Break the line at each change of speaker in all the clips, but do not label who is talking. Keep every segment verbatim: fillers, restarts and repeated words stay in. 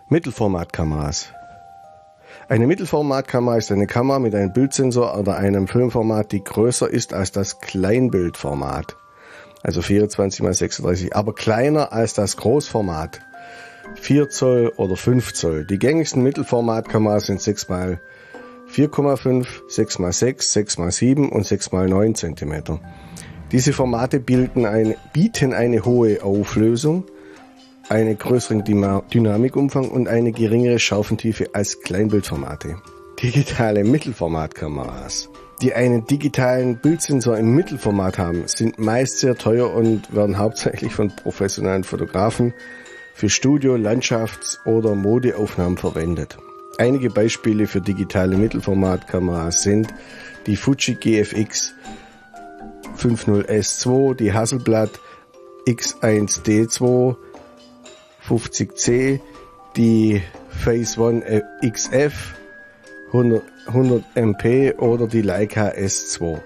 Mittelformatkameras. Eine Mittelformatkamera ist eine Kamera mit einem Bildsensor oder einem Filmformat, die größer ist als das Kleinbildformat. Also vierundzwanzig mal sechsunddreißig, aber kleiner als das Großformat. vier Zoll oder fünf Zoll. Die gängigsten Mittelformatkameras sind sechs mal vier Komma fünf, sechs mal sechs, sechs mal sieben und sechs mal neun Zentimeter. Diese Formate bilden eine, bieten eine hohe Auflösung, einen größeren Dynamikumfang und eine geringere Scharfentiefe als Kleinbildformate. Digitale Mittelformatkameras, die einen digitalen Bildsensor im Mittelformat haben, sind meist sehr teuer und werden hauptsächlich von professionellen Fotografen für Studio-, Landschafts- oder Modeaufnahmen verwendet. Einige Beispiele für digitale Mittelformatkameras sind die Fuji G F X fünfzig S zwei, die Hasselblad X eins D zwei fünfzig C, die Phase One X F hundert M P oder die Leica S zwei.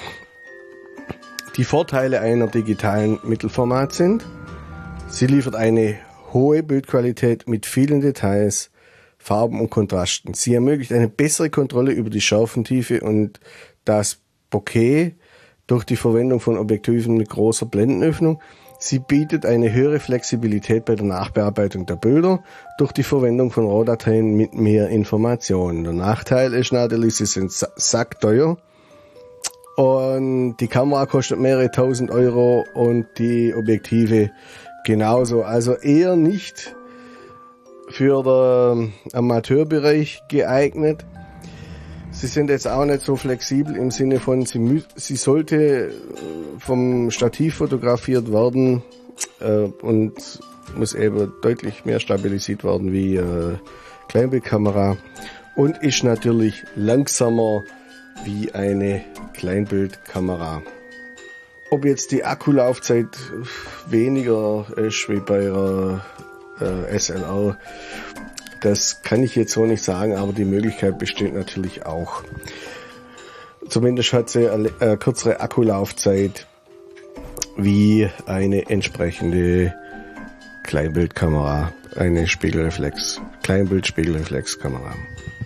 Die Vorteile einer digitalen Mittelformat sind: Sie liefert eine hohe Bildqualität mit vielen Details, Farben und Kontrasten. Sie ermöglicht eine bessere Kontrolle über die Scharfentiefe und das Bokeh durch die Verwendung von Objektiven mit großer Blendenöffnung. Sie bietet eine höhere Flexibilität bei der Nachbearbeitung der Bilder durch die Verwendung von RAW-Dateien mit mehr Informationen. Der Nachteil ist natürlich, sie sind sackteuer und die Kamera kostet mehrere tausend Euro und die Objektive genauso. Also eher nicht für den Amateurbereich geeignet. Sie sind jetzt auch nicht so flexibel im Sinne von, sie, mü- sie sollte vom Stativ fotografiert werden äh, und muss eben deutlich mehr stabilisiert werden wie äh, Kleinbildkamera und ist natürlich langsamer wie eine Kleinbildkamera. Ob jetzt die Akkulaufzeit weniger ist wie bei einer äh, S L R, das kann ich jetzt so nicht sagen, aber die Möglichkeit besteht natürlich auch. Zumindest hat sie eine äh, kürzere Akkulaufzeit wie eine entsprechende Kleinbildkamera, eine Spiegelreflex, Kleinbild-Spiegelreflexkamera.